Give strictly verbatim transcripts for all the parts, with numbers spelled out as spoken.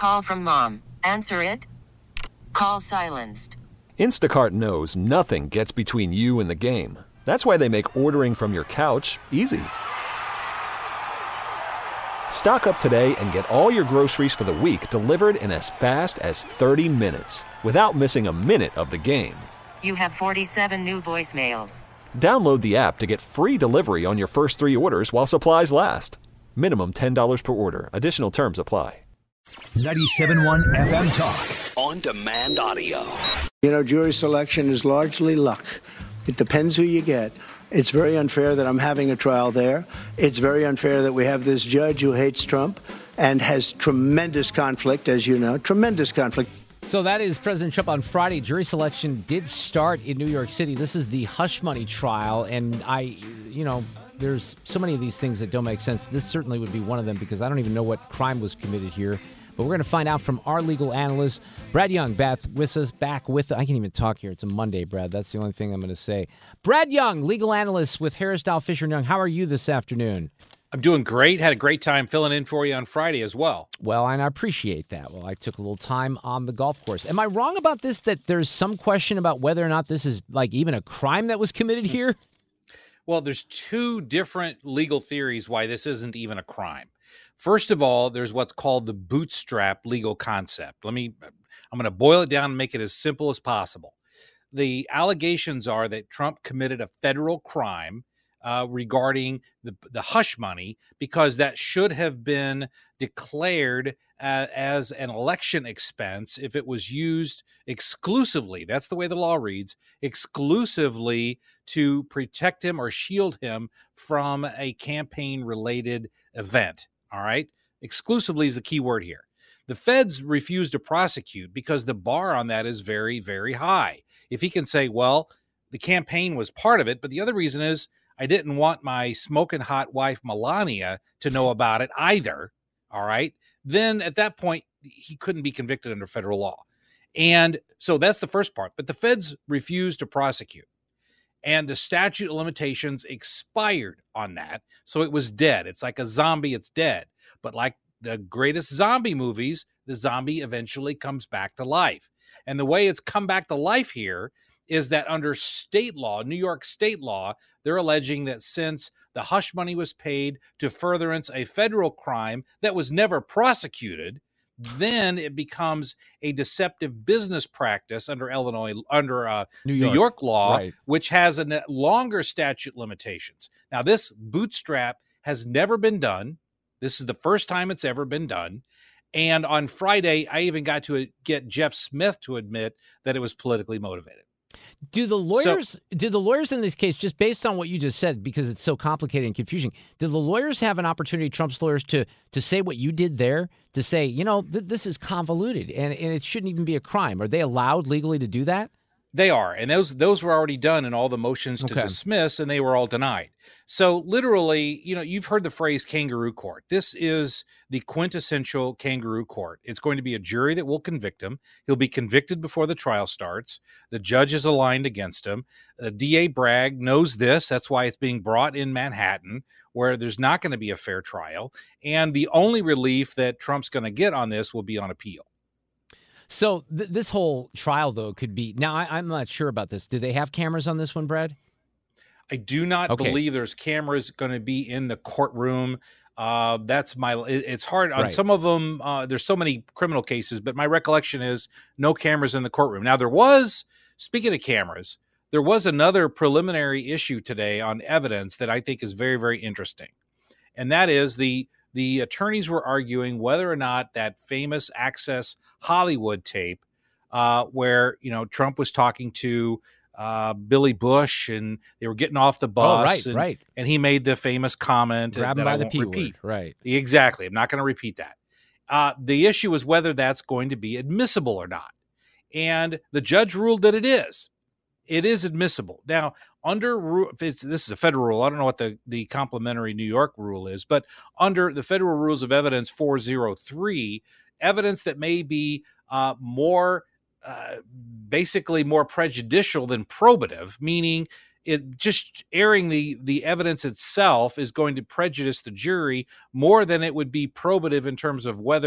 call from mom. Answer it. Call silenced. Instacart knows nothing gets between you and the game. That's why they make ordering from your couch easy. Stock up today and get all your groceries for the week delivered in as fast as thirty minutes without missing a minute of the game. You have forty-seven new voicemails. Download the app to get free delivery on your first three orders while supplies last. Minimum ten dollars per order. Additional terms apply. ninety-seven point one F M Talk. On demand audio. You know, jury selection is largely luck. It depends who you get. It's very unfair that I'm having a trial there. It's very unfair that we have this judge who hates Trump and has tremendous conflict, as you know, tremendous conflict. So that is President Trump on Friday. Jury selection did start in New York City. This is the hush money trial. And I, you know, there's so many of these things that don't make sense. This certainly would be one of them because I don't even know what crime was committed here. But we're going to find out from our legal analyst, Brad Young, back with us, back with, I can't even talk here. It's a Monday, Brad. That's the only thing I'm going to say. Brad Young, legal analyst with Harris Dowell Fisher and Young. How are you this afternoon? I'm doing great. Had a great time filling in for you on Friday as well. Well, and I appreciate that. Well, I took a little time on the golf course. Am I wrong about this, that there's some question about whether or not this is like even a crime that was committed here? Well, there's two different legal theories why this isn't even a crime. First of all, there's what's called the bootstrap legal concept. Let me, I'm going to boil it down and make it as simple as possible. The allegations are that Trump committed a federal crime uh, regarding the, the hush money because that should have been declared uh, as an election expense if it was used exclusively, that's the way the law reads, exclusively to protect him or shield him from a campaign-related event. All right. Exclusively is the key word here. The feds refuse to prosecute because the bar on that is very, very high. If he can say, well, the campaign was part of it, but the other reason is I didn't want my smoking hot wife, Melania, to know about it either. All right. Then at that point, he couldn't be convicted under federal law. And so that's the first part. But the feds refuse to prosecute. And the statute of limitations expired on that. So it was dead. It's like a zombie, it's dead. But like the greatest zombie movies, the zombie eventually comes back to life. And the way it's come back to life here is that under state law, New York state law, they're alleging that since the hush money was paid to furtherance a federal crime that was never prosecuted, then it becomes a deceptive business practice under Illinois, under uh, New, York. New York law, right, which has a longer statute limitations. Now, this bootstrap has never been done. This is the first time it's ever been done. And on Friday, I even got to get Jeff Smith to admit that it was politically motivated. Do the lawyers, so, do the lawyers in this case, just based on what you just said, because it's so complicated and confusing, do the lawyers have an opportunity, Trump's lawyers, to to say what you did there, to say, you know, th- this is convoluted and, and it shouldn't even be a crime? Are they allowed legally to do that? They are. And those those were already done in all the motions to okay. dismiss, and they were all denied. So literally, you know, you've heard the phrase kangaroo court. This is the quintessential kangaroo court. It's going to be a jury that will convict him. He'll be convicted before the trial starts. The judge is aligned against him. The D A Bragg knows this. That's why it's being brought in Manhattan, where there's not going to be a fair trial. And the only relief that Trump's going to get on this will be on appeal. So th- this whole trial, though, could be – now, I- I'm not sure about this. Do they have cameras on this one, Brad? I do not okay. believe there's cameras going to be in the courtroom. Uh, that's my – it's hard. On right. some of them, uh, there's so many criminal cases, but my recollection is no cameras in the courtroom. Now, there was – speaking of cameras, there was another preliminary issue today on evidence that I think is very, very interesting, and that is the – The attorneys were arguing whether or not that famous Access Hollywood tape uh, where, you know, Trump was talking to uh, Billy Bush and they were getting off the bus. Oh, right, and, right. and he made the famous comment Grab that by I the won't P repeat. Word. Right. Exactly. I'm not going to repeat that. Uh, the issue is whether that's going to be admissible or not. And the judge ruled that it is. It is admissible. Now, under if it's, this is a federal rule. I don't know what the, the complementary New York rule is, but under the Federal Rules of Evidence four oh three, evidence that may be uh, more uh, basically more prejudicial than probative, meaning it just airing the, the evidence itself is going to prejudice the jury more than it would be probative in terms of whether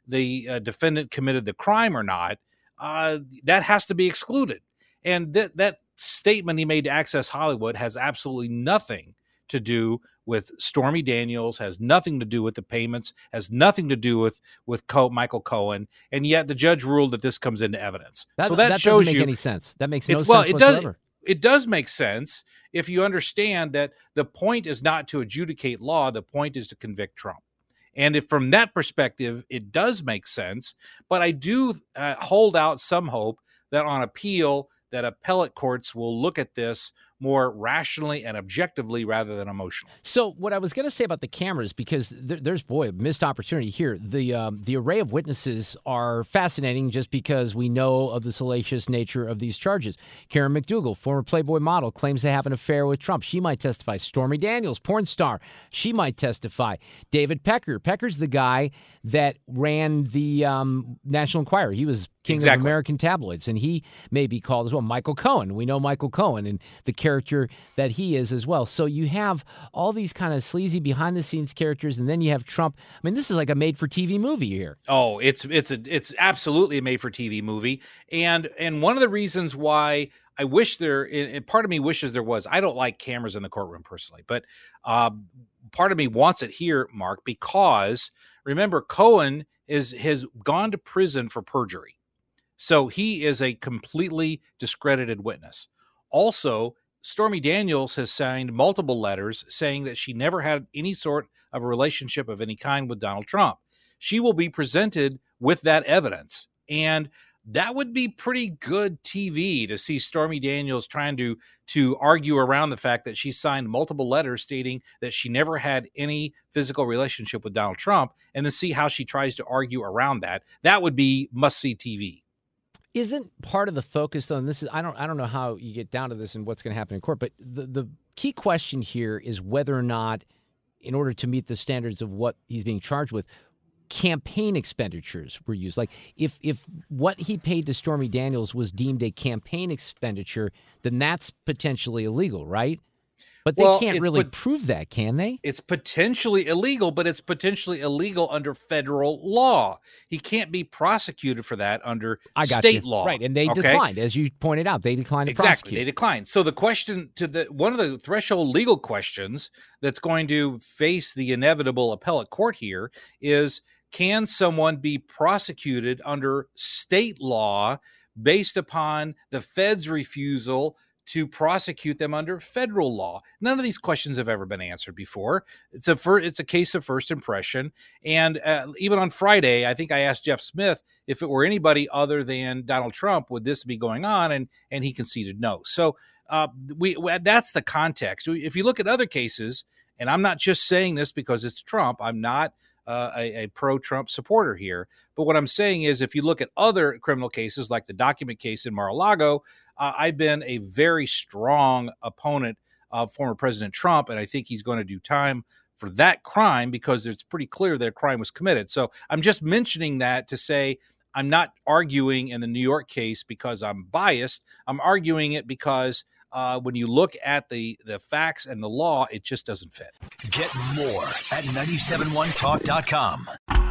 the uh, defendant committed the crime or not, uh, that has to be excluded. And that that statement he made to Access Hollywood has absolutely nothing to do with Stormy Daniels, has nothing to do with the payments, has nothing to do with with Co- Michael Cohen, and yet the judge ruled that this comes into evidence. That, so that, that shows doesn't make you any sense. That makes no sense well, it whatsoever. Does, it does make sense if you understand that the point is not to adjudicate law. The point is to convict Trump. And if from that perspective, it does make sense. But I do uh, hold out some hope that on appeal, that appellate courts will look at this more rationally and objectively rather than emotionally. So what I was going to say about the cameras, because there, there's, boy, a missed opportunity here. The um, the array of witnesses are fascinating just because we know of the salacious nature of these charges. Karen McDougal, former Playboy model, claims to have an affair with Trump. She might testify. Stormy Daniels, porn star, she might testify. David Pecker. Pecker's the guy that ran the um, National Enquirer. He was king exactly. of American tabloids, and he may be called as well. Michael Cohen. We know Michael Cohen and the character that he is as well. So you have all these kind of sleazy behind-the-scenes characters, and then you have Trump. I mean, this is like a made-for-T V movie here. Oh, it's it's a it's absolutely a made-for-T V movie, and and one of the reasons why I wish there, and part of me wishes there was. I don't like cameras in the courtroom personally, but uh, part of me wants it here, Mark, because remember, Cohen is has gone to prison for perjury. So he is a completely discredited witness. Also, Stormy Daniels has signed multiple letters saying that she never had any sort of a relationship of any kind with Donald Trump. She will be presented with that evidence. And that would be pretty good T V to see Stormy Daniels trying to, to argue around the fact that she signed multiple letters stating that she never had any physical relationship with Donald Trump, and then see how she tries to argue around that. That would be must-see T V. Isn't part of the focus on this is I don't I don't know how you get down to this and what's going to happen in court, but the, the key question here is whether or not, in order to meet the standards of what he's being charged with, campaign expenditures were used. Like if if what he paid to Stormy Daniels was deemed a campaign expenditure, then that's potentially illegal, right? But they well, can't really pot- prove that, can they? It's potentially illegal, but it's potentially illegal under federal law. He can't be prosecuted for that under I got state you. law. Right, and they okay? declined, as you pointed out. They declined to exactly, prosecute. They declined. So the question to the one of the threshold legal questions that's going to face the inevitable appellate court here is, can someone be prosecuted under state law based upon the Fed's refusal to prosecute them under federal law? None of these questions have ever been answered before. It's a fir- it's a case of first impression. And uh, even on Friday, I think I asked Jeff Smith if it were anybody other than Donald Trump, would this be going on? And and he conceded no. So uh, we that's the context. If you look at other cases, and I'm not just saying this because it's Trump, I'm not Uh, a, a pro-Trump supporter here. But what I'm saying is, if you look at other criminal cases like the document case in Mar-a-Lago, uh, I've been a very strong opponent of former President Trump, and I think he's going to do time for that crime because it's pretty clear that a crime was committed. So I'm just mentioning that to say I'm not arguing in the New York case because I'm biased. I'm arguing it because Uh, when you look at the, the facts and the law, it just doesn't fit. Get more at nine seven one talk dot com.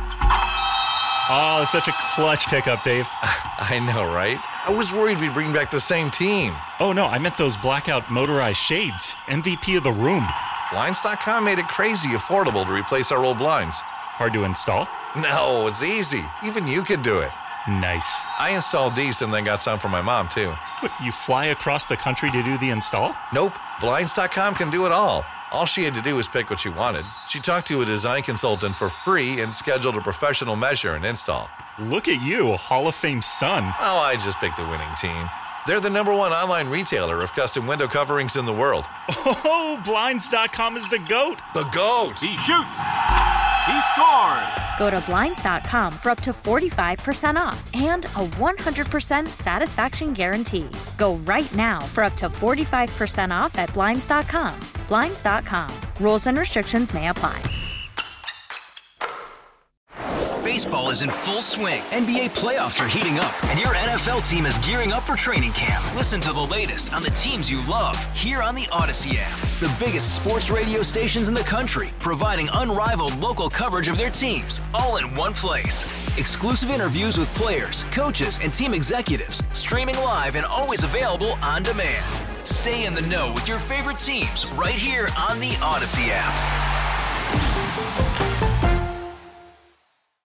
Oh, such a clutch pickup, Dave. I know, right? I was worried we'd bring back the same team. Oh, no, I meant those blackout motorized shades. M V P of the room. Blinds dot com made it crazy affordable to replace our old blinds. Hard to install? No, it's easy. Even you could do it. Nice. I installed these and then got some for my mom, too. What, you fly across the country to do the install? Nope. Blinds dot com can do it all. All she had to do was pick what she wanted. She talked to a design consultant for free and scheduled a professional measure and install. Look at you, a Hall of Fame son. Oh, I just picked the winning team. They're the number one online retailer of custom window coverings in the world. Oh, Blinds dot com is the GOAT. The GOAT! He shoots! He scores! Go to Blinds dot com for up to forty-five percent off and a one hundred percent satisfaction guarantee. Go right now for up to forty-five percent off at Blinds dot com. Blinds dot com. Rules and restrictions may apply. Baseball is in full swing. N B A playoffs are heating up, and your N F L team is gearing up for training camp. Listen to the latest on the teams you love here on the Odyssey app. The biggest sports radio stations in the country, providing unrivaled local coverage of their teams, all in one place. Exclusive interviews with players, coaches, and team executives, streaming live and always available on demand. Stay in the know with your favorite teams right here on the Odyssey app.